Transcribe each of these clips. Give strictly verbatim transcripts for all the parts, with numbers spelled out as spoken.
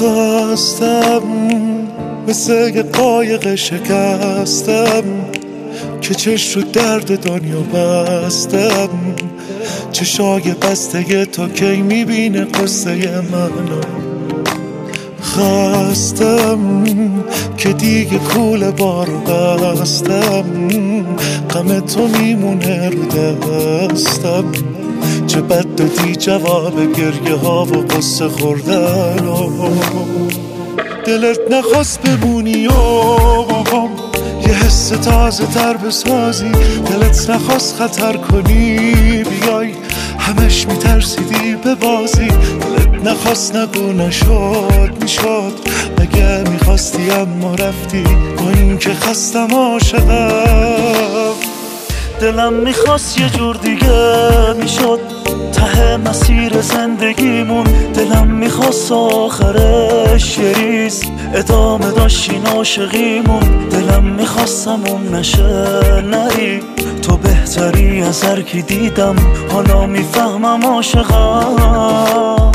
خواستم مثل یه قایق شکستم که چش رو درد دنیا بستم، چشای بسته تا کی میبینه قصه منو. خواستم که دیگه کوله بارو بستم، غم تو میمونه رو دستم، چه بد دادی جواب گریه ها و قصه خوردن و دلت نخواست بمونی و باهم یه حس تازه تر بسازی، دلت نخواست خطر کنی بیای همش میترسیدی به بازی، دلت نخواست نگو نشد میشد، اگه میخواستی اما رفتی با این که خستم عاشقم. دلم میخواست یه جور دیگه میشد ته مسیر زندگیمون، دلم میخواست آخرش یه ریز ادامه داشتین عاشقیمون، دلم میخواستمون نشه نری، تو بهتری از هر کی دیدم حالا میفهمم عاشقم.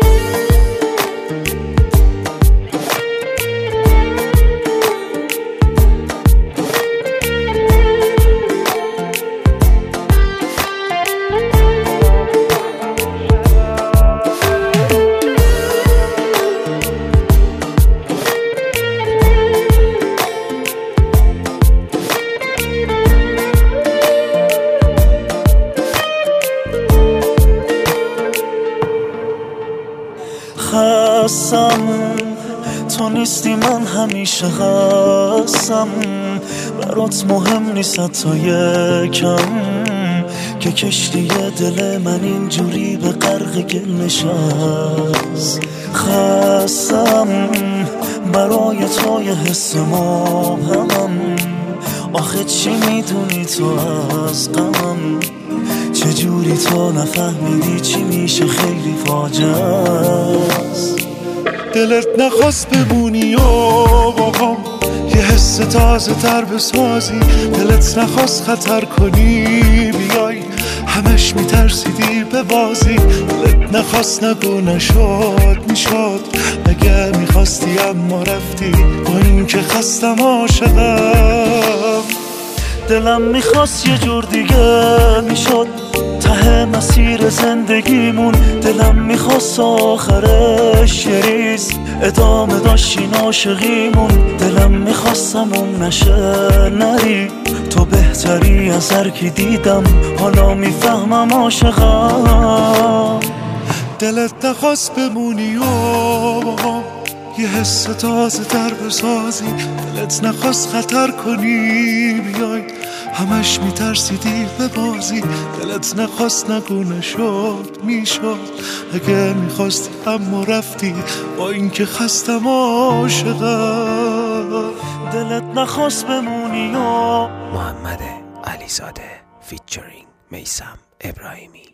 خستم تو نیستی من همیشه خستم، برات مهم نیست تا یکم که کشتی دل من اینجوری به غرق گل نشست. خستم برای تو یه حس مبهمم، آخه چی میدونی تو از غمم، چجوری تو نفهمیدی چی میشه خیلی فاجعه است. دلت نخواست بمونی و باهم یه حس تازه تر بسازی، دلت نخواست خطر کنی بیای همش میترسیدی به بازی، دلت نخواست نگو نشد میشد، اگه میخواستی اما رفتی با این که خستم عاشقم. دلم میخواست یه جور دیگه میشد ته مسیر زندگیمون، دلم میخواست آخرش یه ریز ادامه داشتین عاشقیمون، دلم میخواستمون نشه نری، تو بهتری از هر کی دیدم حالا میفهمم عاشقم. دلت نخواست بمونی و باهم یه حس تازه تر بسازی، دلت نخواست خطر کنی بیای همش میترسیدی به بازی، دلت نخواست نگو نشد میشد، اگه میخواستی اما رفتی با این که خستم عاشقم. دلت نخواست بمونی و محمد علیزاده فیچرینگ میثم ابراهیمی.